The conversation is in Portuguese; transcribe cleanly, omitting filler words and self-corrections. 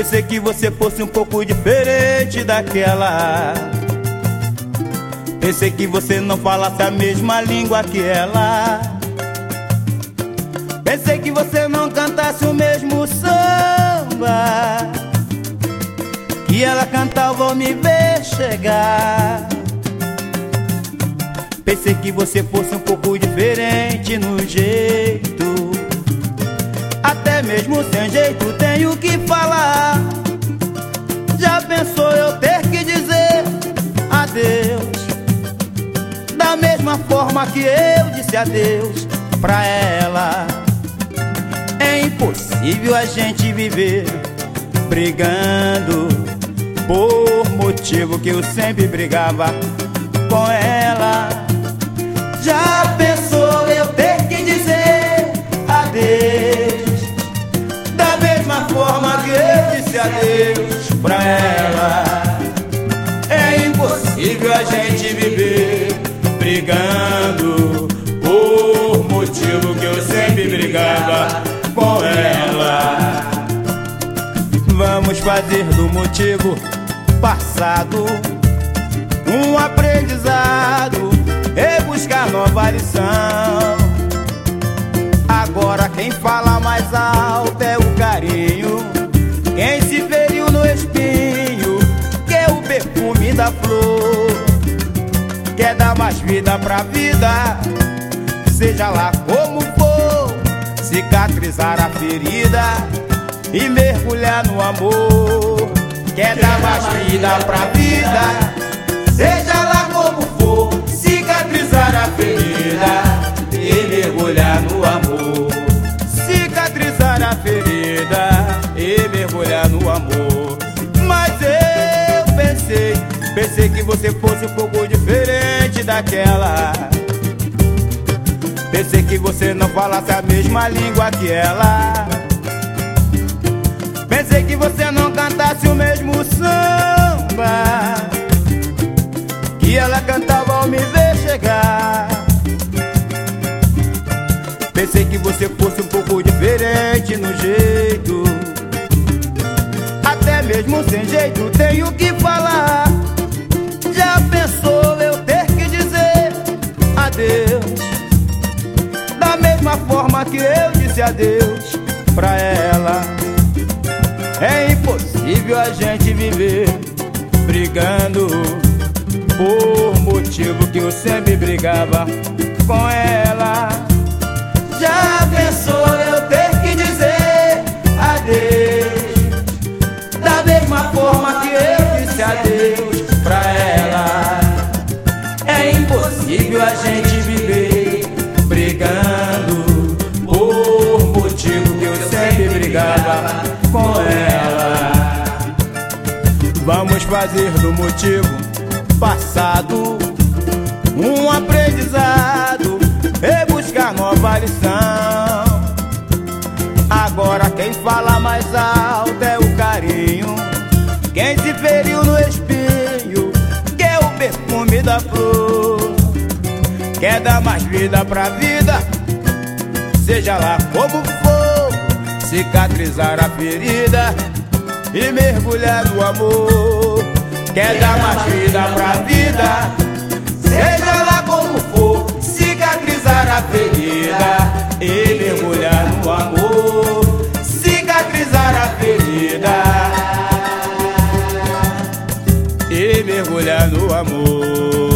Pensei que você fosse um pouco diferente daquela. Pensei que você não falasse a mesma língua que ela. Pensei que você não cantasse o mesmo samba que ela cantava ao me ver chegar. Pensei que você fosse um pouco diferente no jeito. Até mesmo sem jeito tenho que falar. Já pensou eu ter que dizer adeus da mesma forma que eu disse adeus pra ela? É impossível a gente viver brigando por motivo que eu sempre brigava com ela. Já pensou eu ter que dizer adeus da mesma forma que eu disse adeus pra ela? É impossível a gente viver brigando por motivo que eu sempre brigava com ela. Vamos fazer do motivo passado um aprendizado e buscar nova lição. Agora quem fala mais alto é o carinho, quem se feriu no espinho, que é o perfume da flor. Quer dar mais vida pra vida, seja lá como for, cicatrizar a ferida e mergulhar no amor. Quer dar mais vida pra vida, seja lá como for, cicatrizar a ferida e mergulhar no amor. Cicatrizar a ferida e mergulhar no amor. Mas eu pensei que você fosse um pouco diferente daquela. Pensei que você não falasse a mesma língua que ela. Pensei que você não cantasse o mesmo samba que ela cantava ao me ver chegar. Pensei que você fosse um pouco diferente no jeito. Até mesmo sem jeito tenho que falar. Já pensou eu ter que dizer adeus da mesma forma que eu disse adeus pra ela? É impossível a gente viver brigando por motivo que eu sempre brigava com ela. Já pensou eu ter que dizer adeus da mesma forma que eu disse adeus pra ela? É impossível a gente viver brigando por motivo que eu sempre brigava com ela. Vamos fazer do motivo passado um aprendizado e buscar nova lição. Agora quem fala mais alto é o carinho, quem se feriu no espinho, que é o perfume da flor. Quer dar mais vida pra vida, seja lá como for, cicatrizar a ferida e mergulhar no amor. Quer dar mais vida pra vida, seja lá como for, cicatrizar a ferida e mergulhar no amor. Cicatrizar a ferida e mergulhar no amor.